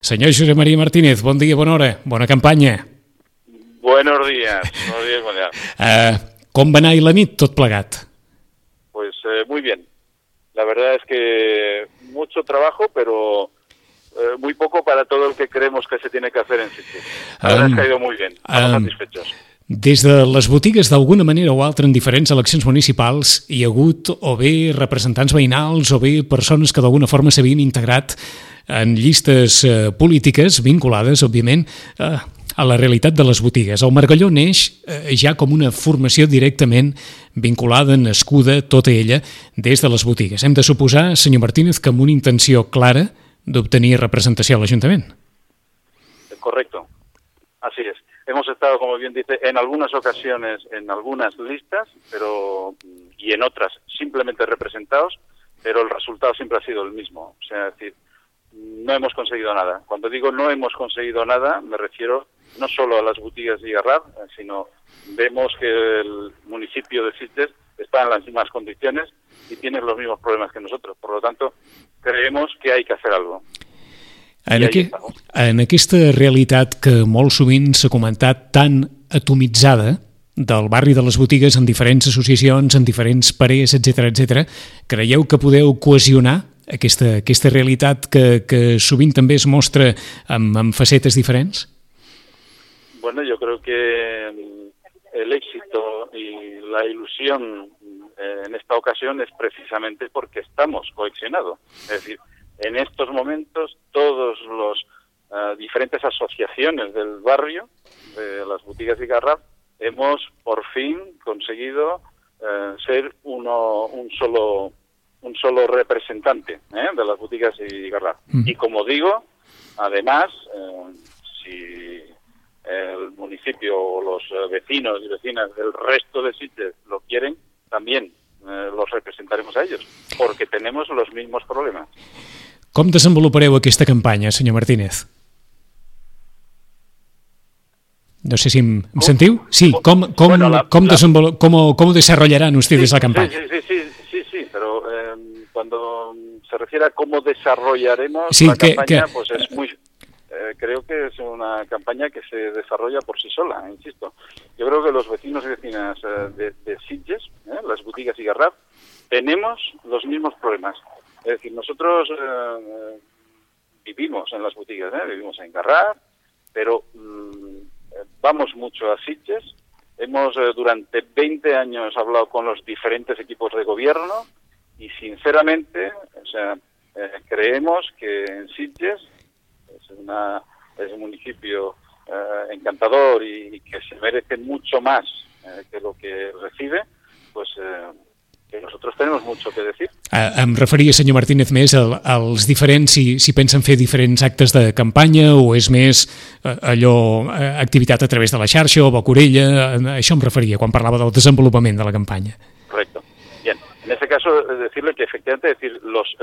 Senyor Josep María Martínez, bon dia, bona hora, bona campanya. Buenos días. Com va anar la nit, tot plegat? Pues muy bien. La verdad es que mucho trabajo, pero muy poco para todo el que creemos que se tiene que hacer en Sitges. La verdad es que ha ido muy bien, estamos satisfechos. Des de les botigues, d'alguna manera o altra, en diferents eleccions municipals, hi ha hagut o bé representants veïnals o bé persones que d'alguna forma s'havien integrat en llistes polítiques vinculades, òbviament, a la realitat de les botigues. El Margalló neix ja com una formació directament vinculada, nascuda, tota ella, des de les botigues. Hem de suposar, senyor Martínez, que amb una intenció clara d'obtenir representació a l'Ajuntament. Correcto, así es. Hemos estado, como bien dice, en algunas ocasiones en algunas listas, y en otras simplemente representados, pero el resultado siempre ha sido el mismo. O sea, es decir, no hemos conseguido nada. Cuando digo no hemos conseguido nada, me refiero no solo a las boutigas de Garraf, sino vemos que el municipio de Sitges está en las mismas condiciones y tiene los mismos problemas que nosotros. Por lo tanto, creemos que hay que hacer algo. En aquesta realitat que molt sovint s'ha comentat tan atomitzada del barri de les botigues en diferents associacions, en diferents parers, etc., creieu que podeu cohesionar aquesta realitat que sovint també es mostra amb facetes diferents? Bueno, yo creo que el éxito y la ilusión en esta ocasión es precisamente porque estamos cohesionados. Es decir, en estos momentos todos los diferentes asociaciones del barrio, de las boutigas de Garraf, hemos por fin conseguido ser un solo representante de las boutigas de Garraf. Y como digo, además, si el municipio o los vecinos y vecinas del resto de Sitges lo quieren, también los representaremos a ellos, porque tenemos los mismos problemas. Com desenvolupareu aquesta campanya, senyor Martínez? No sé si em sentiu? Sí, ¿cómo desarrollarán ustedes la campaña? Sí, pero cuando se refiere a cómo desarrollaremos la campaña, pues es muy... creo que es una campaña que se desarrolla por sí sola, insisto. Yo creo que los vecinos y vecinas de Sitges, las boutigas y Garraf, tenemos los mismos problemas. Es decir, nosotros vivimos en las boutigas, vivimos en Garraf, pero vamos mucho a Sitges. Hemos durante 20 años hablado con los diferentes equipos de gobierno y sinceramente, creemos que en Sitges es un municipio encantador y que se merece mucho más que lo que recibe, pues que nosotros tenemos mucho que decir. Em referia, senyor Martínez, més als diferents, si pensen fer diferents actes de campanya o és més activitat a través de la xarxa o Bocorella, això em referia quan parlava del desenvolupament de la campanya. Correcto. Bien, en ese caso decirle que efectivamente los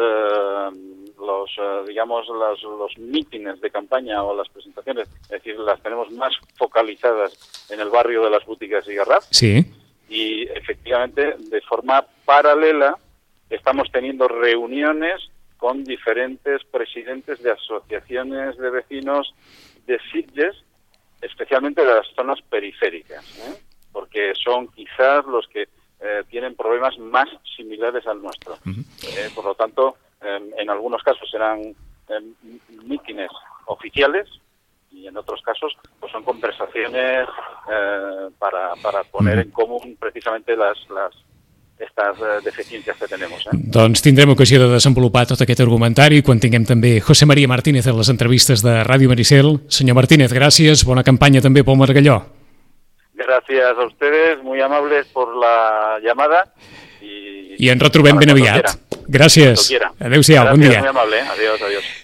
mítines de campaña o las presentaciones, es decir, las tenemos más focalizadas en el barrio de las boutigas y Garraf. Sí. Y efectivamente, de forma paralela, estamos teniendo reuniones con diferentes presidentes de asociaciones de vecinos de Sitges, especialmente de las zonas periféricas, porque son quizás los que tienen problemas más similares al nuestro. Por lo tanto, en algunos casos serán mítines oficiales y en otros casos pues son conversaciones para poner en común precisamente estas deficiències que tenemos. Doncs tindrem ocasió de desenvolupar tot aquest argumentari quan tinguem també José María Martínez en les entrevistes de Ràdio Maricel. Senyor Martínez, gràcies, bona campanya també pel Margalló. Gracias a ustedes, muy amables por la llamada. I ens retrobem ben aviat. Gràcies. Adéu-siau, bon dia. Muy amable, adiós.